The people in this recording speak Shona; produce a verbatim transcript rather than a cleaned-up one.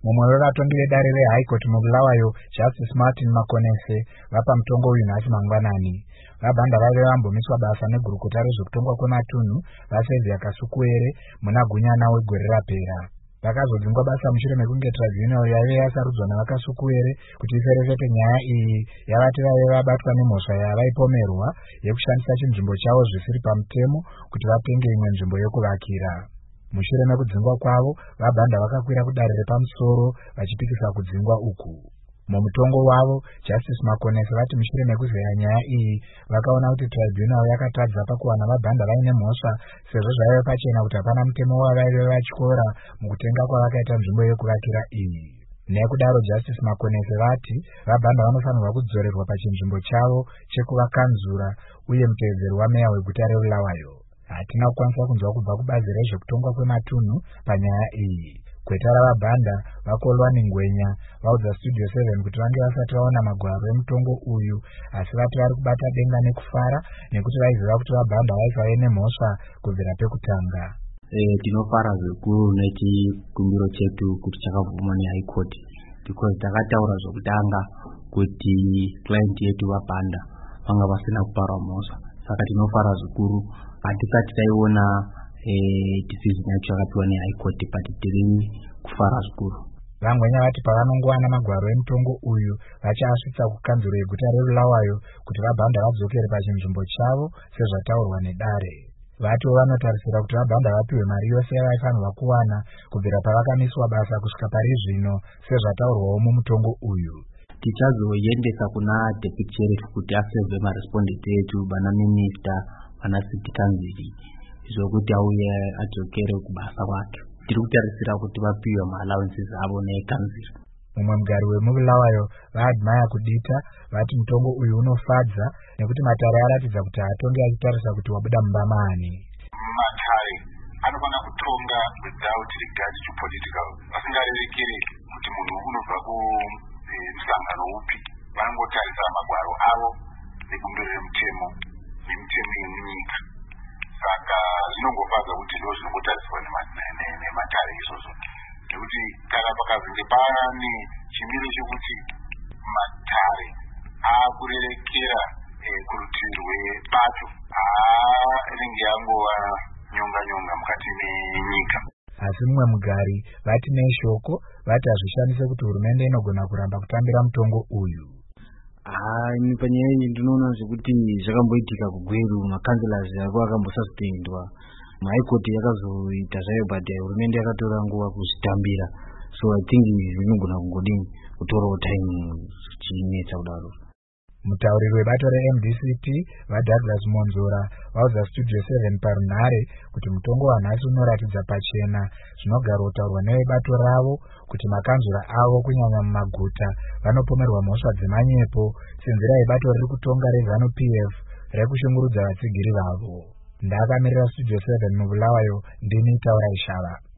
Mumwe wevatongi vedare reHigh Court muBulawayo, Justice Martin Makonese, vapa mutongo uyu nhasi mangwanani. Vabhanda vaive vambomiswa basa negurukota rezvekutongwa kwematunhu vaSevia Kasukuwere muna Gunyana wegore rapera. Vakazodzingwa basa mushure mekunge tribunal yaive yasarudzwa navaKasukuwere kuti iferefete nyaya iyi yavati vaive vabatwa nemhosva yavaipomerwa yekushandisa chinzvimbo chavo zvisiri pamutemo kuti vatenge imwe nzvimbo yokuvakira. Mushure mekudzingwa kwavo, vabhanda vakakwira kudare repamusoro vachipikisa kudzingwa uku. Mumutongo wavo, Justice Makonese vati mushure mekuzeya nyaya iyi vakaona kuti tribunal yakatadza pakuwana vabhanda vaine mhosva sezvo zvaive pachena kuti hapana mutemo wavaive vatyora mukutenga kwavakaita nzvimbo yokuvakira iyi. Nekudaro Justice Makonese vati vabhanda vanofanirwa kudzorerwa pachinzvimbo chavo chekuvakanzura uye mutevedzeri wameya weguta reBulawayo. Hatina kukwanisa kunzwa kubva kubazi rezvekutongwa kwematunhu panyaya iyi. Kweta ravabhanda vaKolwani Ngwenya vaudza Studio seven kuti vange vasati vaona magwaro emutongo uyu, asi vati vari kubata denga nekufara nekuti vaiziva kuti vabhanda vaive nemhosva kubvira pekutanga. Eh, tinofara zvikuru nechikumbiro chetu kuti chakabvuma neHigh Court because takataura zvokutanga kuti client yetu vabhanda vanga vasina kuparwa mhosva. Saka tinofara zvikuru hatisati taiona eh decision yacho yakapiwa neHigh Court but tiri kufara zvikuru. Vangwenya vati pavanongowana magwaro emutongo uyu vachaasvitsa kukanzuro yeguta reBulawayo kuti vabhanda vadzokere pachinzvimbo chavo sezvataurwa nedare. Vatiwo vanotarisira kuti vabhanda vapiwe mari yose yavaifanirwa kuwana kubvira pavakamiswa basa kusvika pari zvino sezvataurwawo mumutongo uyu. Tichazoendesa kuna deputy sheriff kuti aseve marespondent etu bana minister bana city council zvokuti auye adzokere kubasa kwake. Tiri kutarisira kuti vapiwe ma-allowances avo neCouncil. Mumwe mugari wemuBulawayo vaadmaya kudita vati mutongo uyu unofadza nekuti matare aratidza kuti hatongi achitarisa kuti wabuda mubamani. Matare anofana kutonga without regard to political. Vasingarerekere kuti munhu unobva kumusangano upi. Vanongotarisa magwaro avo nebumbiro remutemo nemitemo yemunyika. Saka zvinongofadza kuti ndo zvinongotariswa nematare izvozvo. Nekuti kana pakazenge pane chimiro chekuti matare akurerekera kurutivi rwebato anenge angova nyonga-nyonga mukati menyika. Asi mumwe mugari vati neshoko vati hazvishandise kuti hurumende inogona kuramba kutambira mutongo uyu. Ah, panyaya iyi ndinoona zvekuti zvakamboitika kuGweru makanzilasi ako akambosasipendwa. High Court yakazoita zvayo but hurumende yakatora nguva kuzvitambira. So I think zvinogona kungodini kutorawo time zvinetsa kudaro. Mutauriri webato reM D C P vaDouglas Monzora vaudza Studio seven parunhare kuti mutongo wanhasi unoratidza pachena zvinogara kutaurwa nevebato ravo kuti makanzura avo kunyanya mumaguta vanopomerwa mhosva dzemanyepo senzira yebato riri kutonga reZANU P F rekushungurudza vatsigiri vavo. Ndakamirira Studio seven muBulawayo, ndini Taura Ishava.